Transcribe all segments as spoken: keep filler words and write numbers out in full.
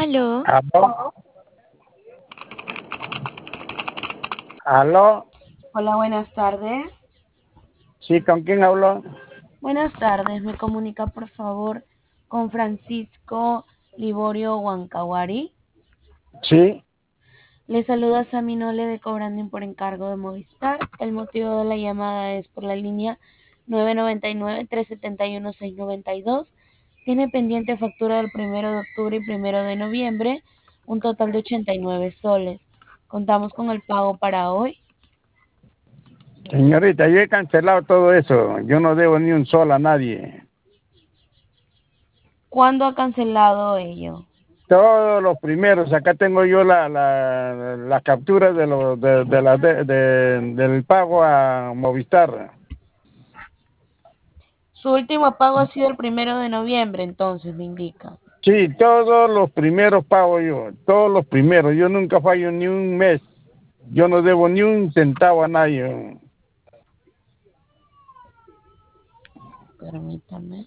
Aló. ¿Aló? ¿Aló? Hola, buenas tardes. Sí, ¿con quién hablo? Buenas tardes, me comunica por favor con Francisco Liborio Huancahuari. Sí. Le saluda Sami Nole de Cobrando por encargo de Movistar. El motivo de la llamada es por la línea nueve nueve nueve, tres siete uno, seis nueve dos. Tiene pendiente factura del primero de octubre y primero de noviembre, un total de ochenta y nueve soles. Contamos con el pago para hoy. Señorita, yo he cancelado todo eso. Yo no debo ni un sol a nadie. ¿Cuándo ha cancelado ello? Todos los primeros. Acá tengo yo la, la, la captura de lo, de, de la, de, de, del pago a Movistar. Su último pago ha sido el primero de noviembre, entonces me indica. Sí, todos los primeros pago yo. Todos los primeros. Yo nunca fallo ni un mes. Yo no debo ni un centavo a nadie. Permítame.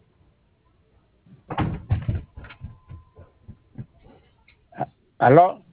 ¿Aló?